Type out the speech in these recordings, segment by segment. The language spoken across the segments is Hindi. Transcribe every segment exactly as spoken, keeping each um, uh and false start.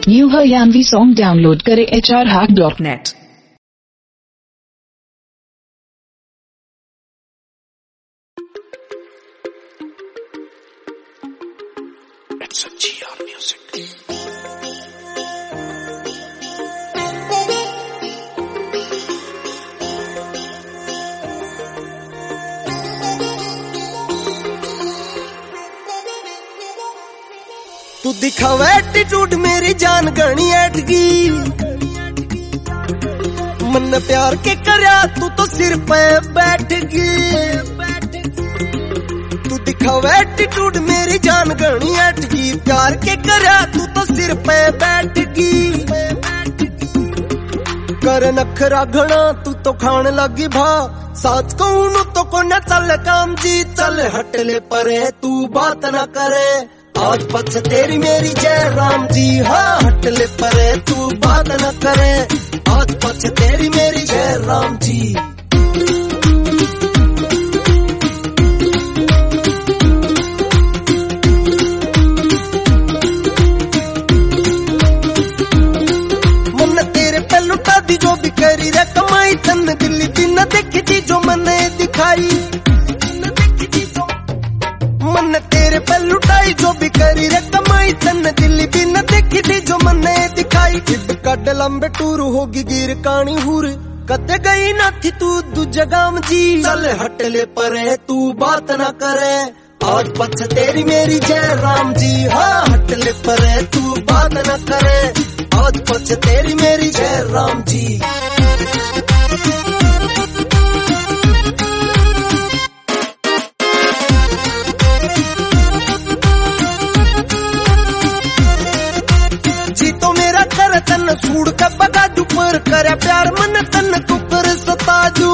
न्यू हरियाणवी सॉन्ग डाउनलोड करें H R hack dot net. It's a G R music. तू दिखावा एटीट्यूड मेरी जान गणी एटगी, मन प्यार के करया तू तो सिर पे बैठ गई। तू दिखावा एटीट्यूड मेरी जान गणी एटगी, प्यार के करया तू तो सिर पे बैठ गई। कर नखरा घना तू तो खान लगी भा, साच कहूं तो को न चल काम जी। चल हट ले परे तू बात न करे, आज पछ तेरी मेरी जय राम जी। हाँ हट ले परे तू बात न करे, आज पछ तेरी मेरी जय राम जी। मन तेरे पे लुटा दी जो भी करी रे कमाई, तन दिल्ली भी न देखी थी जो मैंने दिखाई। मन तेरे पे लुटाई जो भी करी रे कमाई, तन दिल्ली भी न देखी थी जो मैंने दिखाई। जिद कड लंबे टूर होगी गिर कानी हुर, कदे गई ना थी तू दूजे गाम जी। चल हट ले परे तू बात ना करे, आज पछ तेरी मेरी जय राम जी। हाँ हट ले परे तू बात ना करे, आज पछ तेरी मेरी जय राम जी। तन सूड़ का बगा दुपर करे प्यार मन तन कुकर सताजू।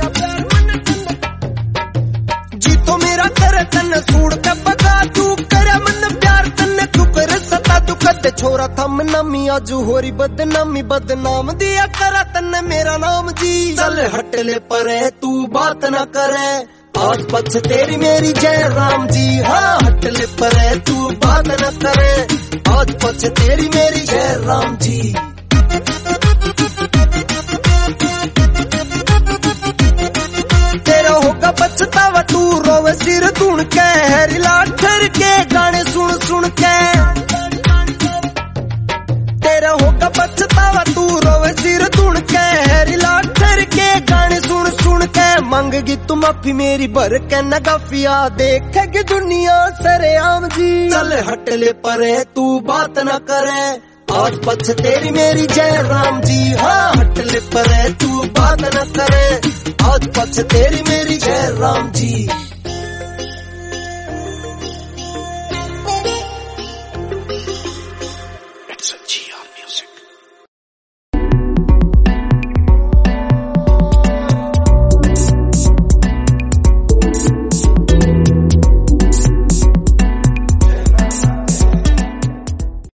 जी तो मेरा करे तन सूड़ का बगा तू करे मन प्यार तन कुकर सता तू। कद छोरा थम नामी आजू होरी बदनामी, बदनाम दिया करा तन मेरा नाम जी। चल हट ले परे तू बात न करे, आज पछ तेरी मेरी जय राम जी। हाँ हट ले परे तू बात न करे, आज पछ तेरी मेरी जय राम जी। तेरा होगा पछतावा तू रोवे सिर धुन के, हैरिला ठर के गाने सुन सुन के। तेरा होगा पछतावा तू रोवे सिर धुन के, हैरिला ठर के गाने सुन सुन के। मांगेगी तू माफी मेरी भर के नगाफिया, देखेगी दुनिया सरेआम जी। चल हट ले परे तू बात न करे, आज पछ तेरी मेरी जय राम जी। हाँ हट ले परे तू बात न करे, आज पछ तेरी मेरी जय राम जी।